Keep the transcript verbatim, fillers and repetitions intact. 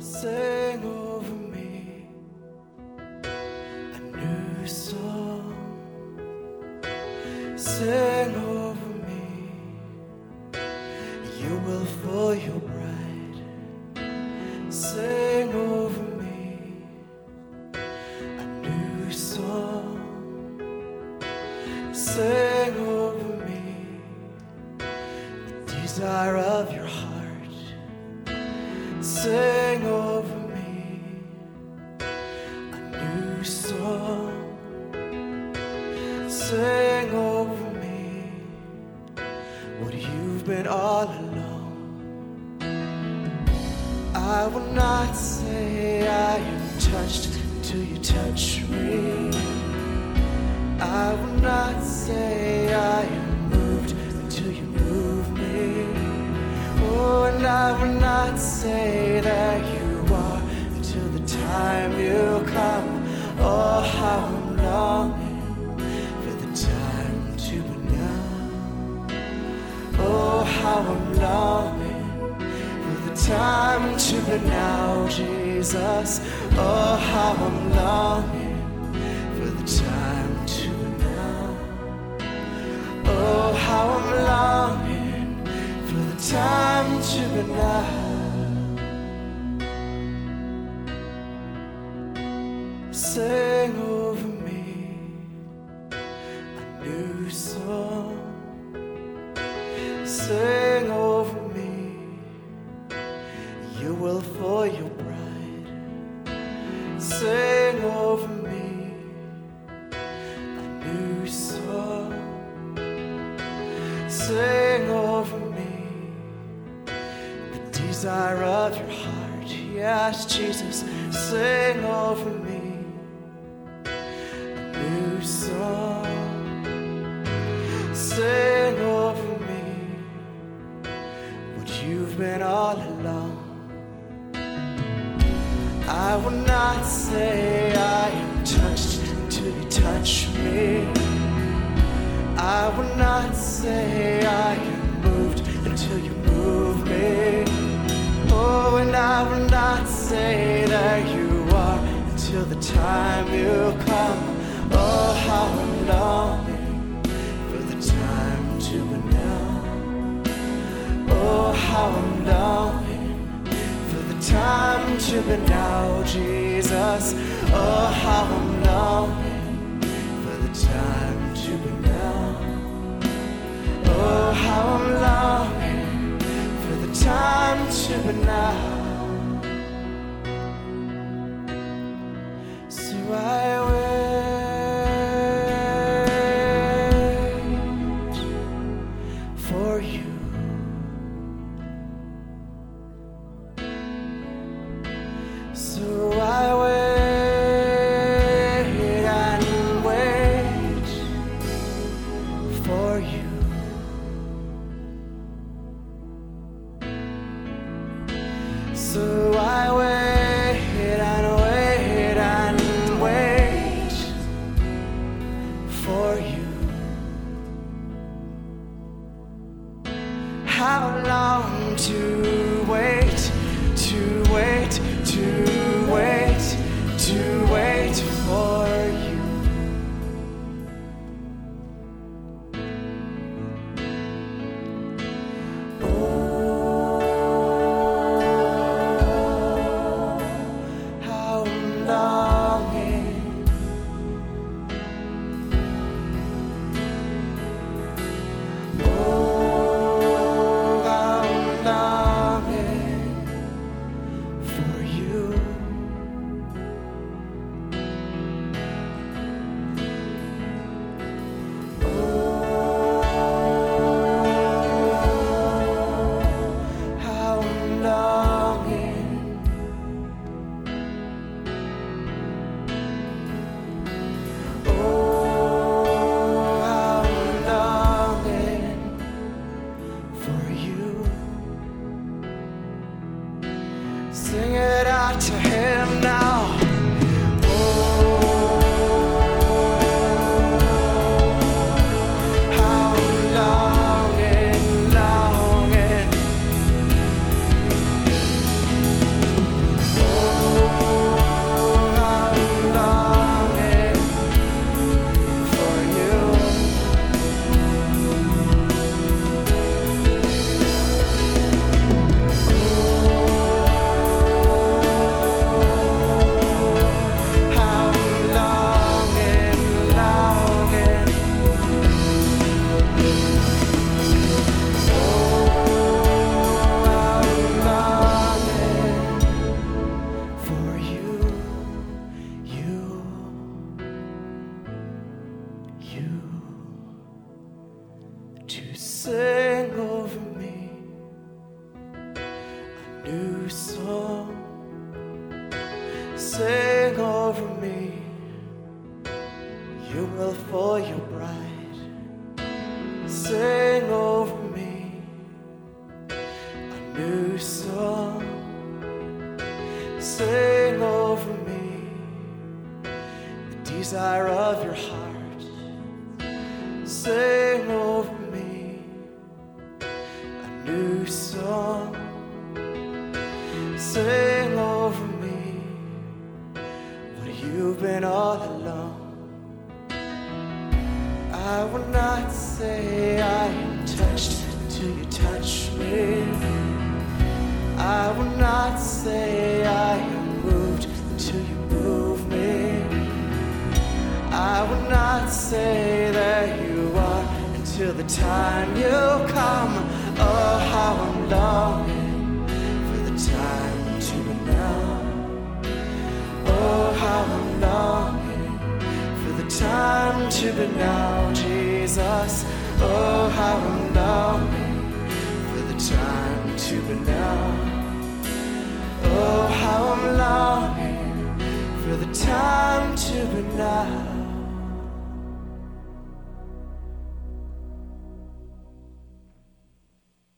Sing over me a new song. Sing over me, you will for your bride. Sing over me a new song. Sing over me the desire of your heart. Sing over me a new song. Sing over me what you've been all along. I will not say I am touched till you touch me. I will not say I am moved until you move me. Oh, and I will not say that you are until the time you come. Oh, how I'm longing for the time to be now. Oh, how I'm longing for the time to be now, Jesus. Oh, how I'm longing for the time to be now. Oh, how I'm longing for the time to be now. Sing over me a new song. Sing over me, you will for your bride. Sing over me a new song. Sing over me the desire of your heart. Yes, Jesus, sing over me a new song. Sing over me what you've been all along. I will not say I am touched until you touch me. I will not say I am moved until you move me. Oh, and I will not say that you are until the time you come. Oh, how I'm longing for the time to be now. Oh, how I'm longing for the time to be now, Jesus. Oh, how I'm longing for the time to be now. Oh, how I'm longing for the time to be now. So I wait for you. So I wait and wait for you. So I wait and wait and wait for you. How long to wait, to wait, to wait, to wait for you. Sing it out to him now. Oh, how longing, longing. song. Sing over me, you will for your bride. Sing over me a new song. Sing over me the desire of your heart. Sing over me a new song. Sing over me what you've been all along. I will not say I am touched till you touch me. I will not say I am moved until you move me. I will not say that you are until the time you come. Oh, how I'm longing for the time to be now. Oh, how I'm longing for the time to be now, Jesus. Oh, how I'm longing for the time to be now. Oh, how I'm longing for the time to be now.